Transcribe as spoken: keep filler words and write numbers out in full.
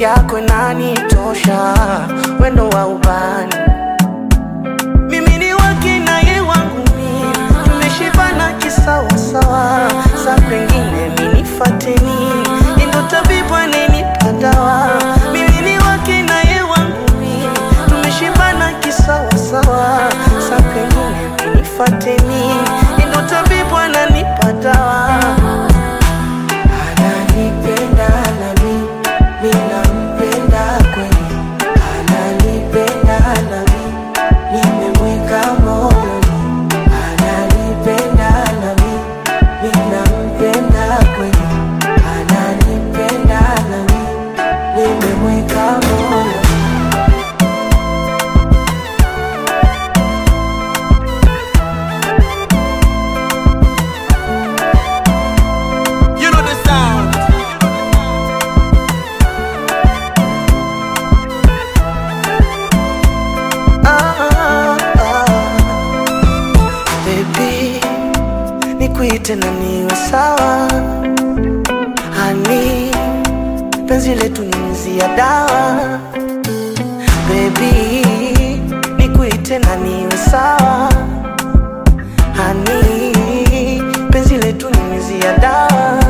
yako inanitosha, wendo wa ubani. Mimi ni wake na yeye wangu mimi, tumeshibana kisawa sawa. Sa kwengine mimi nifateni, ndo tabibu anenipa dawa. Mimi ni wake na yeye wangu mimi, tumeshibana kisawa sawa. Sa kwengine mimi nifateni, ndo tabibu ananipa dawa. Ananipenda na mimi, mimi nampenda kweli. Ananipenda na mimi, nimemweka moyoni. Ananipenda na mimi, mimi nampenda kweli. Ananipenda na mimi, nimemweka moyoni. Nikuite na niwe sawa, hani penzi letu ni mzi ya dawa. Baby, nikuite na niwe sawa, hani penzi letu ni mzi ya dawa.